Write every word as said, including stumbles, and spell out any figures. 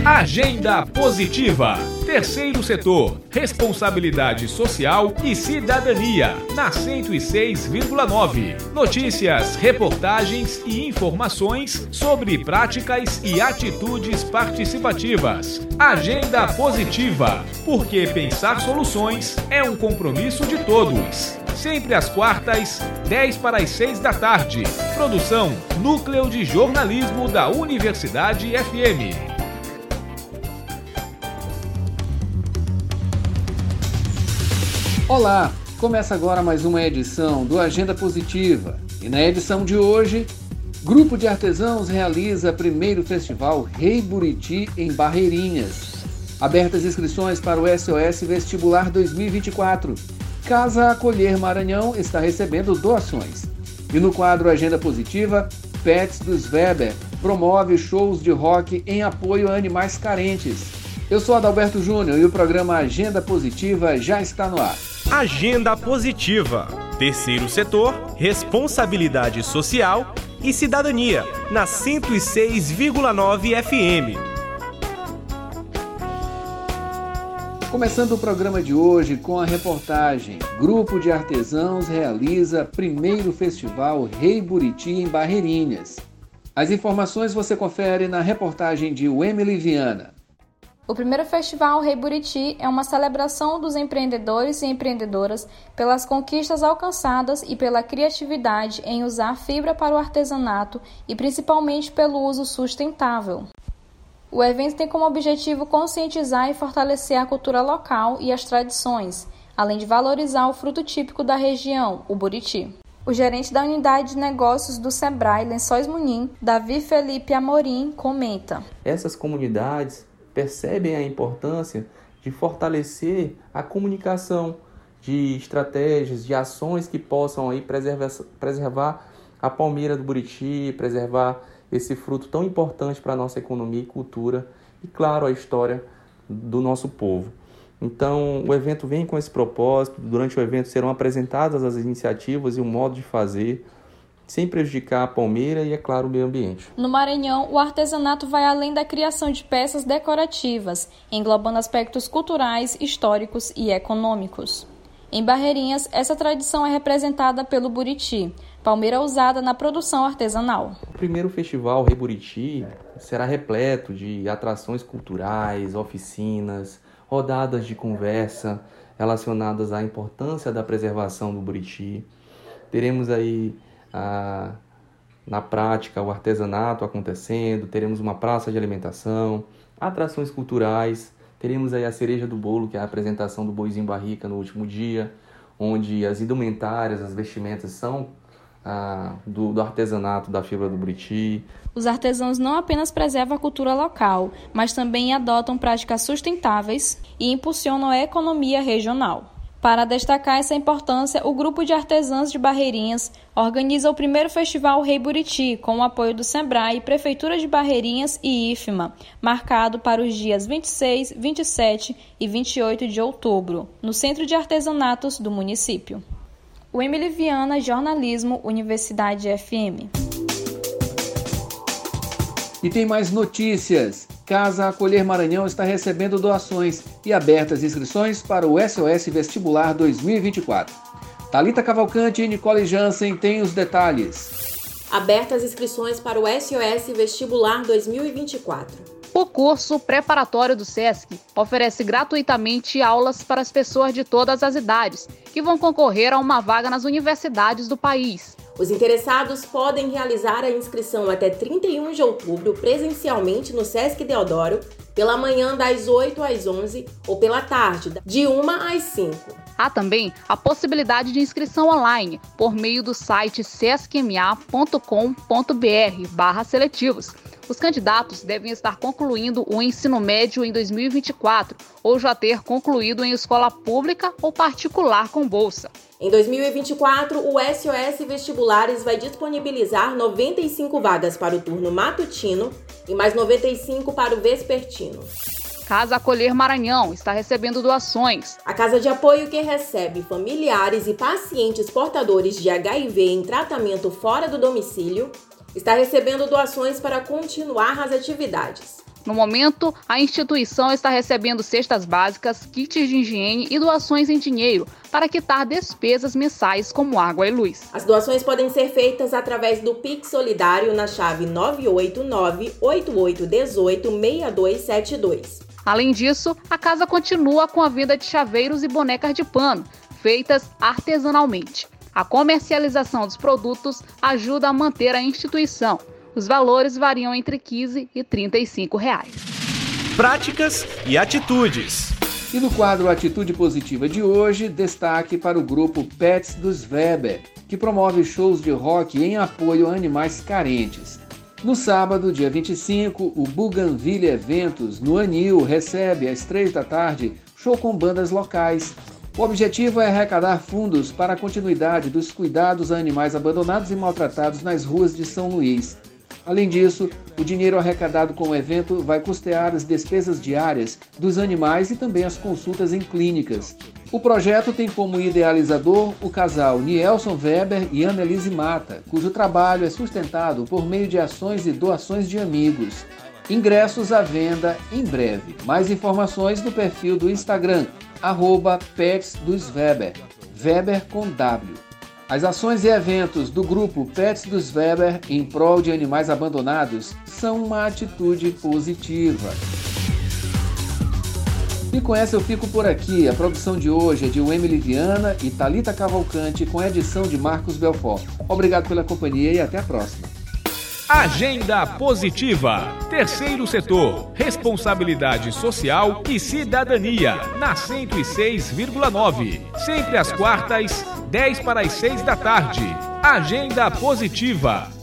Agenda Positiva. Terceiro setor, responsabilidade social e cidadania, na cento e seis vírgula nove. Notícias, reportagens e informações sobre práticas e atitudes participativas. Agenda Positiva, porque pensar soluções é um compromisso de todos. Sempre às quartas, dez para as seis da tarde. Produção Núcleo de Jornalismo da Universidade F M. Olá, começa agora mais uma edição do Agenda Positiva. E na edição de hoje, Grupo de Artesãos realiza primeiro Festival Rei Buriti em Barreirinhas. Abertas inscrições para o S O S Vestibular dois mil e vinte e quatro. Casa Acolher Maranhão está recebendo doações. E no quadro Agenda Positiva, Pets dos Weber promove shows de rock em apoio a animais carentes. Eu sou Adalberto Júnior e o programa Agenda Positiva já está no ar. Agenda Positiva. Terceiro setor, responsabilidade social e cidadania, na cento e seis vírgula nove F M. Começando o programa de hoje com a reportagem Grupo de Artesãos realiza primeiro Festival Rei Buriti em Barreirinhas. As informações você confere na reportagem de Emily Viana. O primeiro Festival Rei Buriti é uma celebração dos empreendedores e empreendedoras pelas conquistas alcançadas e pela criatividade em usar fibra para o artesanato e principalmente pelo uso sustentável. O evento tem como objetivo conscientizar e fortalecer a cultura local e as tradições, além de valorizar o fruto típico da região, o buriti. O gerente da unidade de negócios do Sebrae Lençóis Munim, Davi Felipe Amorim, comenta: Essas comunidades percebem a importância de fortalecer a comunicação, de estratégias, de ações que possam aí preservar, preservar a palmeira do buriti, preservar esse fruto tão importante para a nossa economia e cultura e, claro, a história do nosso povo. Então, o evento vem com esse propósito. Durante o evento serão apresentadas as iniciativas e o modo de fazer, sem prejudicar a palmeira e, é claro, o meio ambiente. No Maranhão, o artesanato vai além da criação de peças decorativas, englobando aspectos culturais, históricos e econômicos. Em Barreirinhas, essa tradição é representada pelo buriti, palmeira usada na produção artesanal. O primeiro festival Rei Buriti será repleto de atrações culturais, oficinas, rodadas de conversa relacionadas à importância da preservação do buriti. Teremos aí Ah, na prática, o artesanato acontecendo, teremos uma praça de alimentação, atrações culturais, teremos aí a cereja do bolo, que é a apresentação do boizinho barrica no último dia, onde as indumentárias, as vestimentas são ah, do, do artesanato da fibra do buriti. Os artesãos não apenas preservam a cultura local, mas também adotam práticas sustentáveis e impulsionam a economia regional. Para destacar essa importância, o Grupo de Artesãs de Barreirinhas organiza o primeiro Festival Rei Buriti, com o apoio do Sebrae, Prefeitura de Barreirinhas e I F M A, marcado para os dias vinte e seis, vinte e sete e vinte e oito de outubro, no Centro de Artesanatos do município. O Emily Viana, Jornalismo, Universidade F M. E tem mais notícias. Casa Acolher Maranhão está recebendo doações e abertas inscrições para o S O S Vestibular dois mil e vinte e quatro. Thalita Cavalcante e Nicole Jansen têm os detalhes. Abertas inscrições para o S O S Vestibular dois mil e vinte e quatro. O curso preparatório do SESC oferece gratuitamente aulas para as pessoas de todas as idades, que vão concorrer a uma vaga nas universidades do país. Os interessados podem realizar a inscrição até trinta e um de outubro presencialmente no Sesc Deodoro, pela manhã das oito às onze ou pela tarde de uma às cinco. Há também a possibilidade de inscrição online por meio do site sescma ponto com ponto br barra seletivos. Os candidatos devem estar concluindo o ensino médio em dois mil e vinte e quatro ou já ter concluído em escola pública ou particular com bolsa. Em dois mil e vinte e quatro, o S O S Vestibulares vai disponibilizar noventa e cinco vagas para o turno matutino e mais noventa e cinco para o vespertino. Casa Acolher Maranhão está recebendo doações. A casa de apoio que recebe familiares e pacientes portadores de H I V em tratamento fora do domicílio está recebendo doações para continuar as atividades. No momento, a instituição está recebendo cestas básicas, kits de higiene e doações em dinheiro para quitar despesas mensais como água e luz. As doações podem ser feitas através do Pix Solidário na chave nove oito nove, oito oito um oito, seis dois sete dois. Além disso, a casa continua com a venda de chaveiros e bonecas de pano, feitas artesanalmente. A comercialização dos produtos ajuda a manter a instituição. Os valores variam entre quinze e trinta e cinco reais. Práticas e atitudes. E no quadro Atitude Positiva de hoje, destaque para o grupo Pets dos Weber, que promove shows de rock em apoio a animais carentes. No sábado, dia vinte e cinco, o Bougainville Eventos, no Anil, recebe às três da tarde show com bandas locais. O objetivo é arrecadar fundos para a continuidade dos cuidados a animais abandonados e maltratados nas ruas de São Luís. Além disso, o dinheiro arrecadado com o evento vai custear as despesas diárias dos animais e também as consultas em clínicas. O projeto tem como idealizador o casal Nielson Weber e Annelise Mata, cujo trabalho é sustentado por meio de ações e doações de amigos. Ingressos à venda em breve. Mais informações no perfil do Instagram, arroba Pets dos Weber, Weber com W. As ações e eventos do grupo Pets dos Weber em prol de animais abandonados são uma atitude positiva. E com essa eu fico por aqui. A produção de hoje é de Emily Viana e Thalita Cavalcante, com a edição de Marcos Belfort. Obrigado pela companhia e até a próxima. Agenda Positiva. Terceiro setor. Responsabilidade social e cidadania. Na cento e seis vírgula nove. Sempre às quartas, dez para as seis da tarde. Agenda Positiva.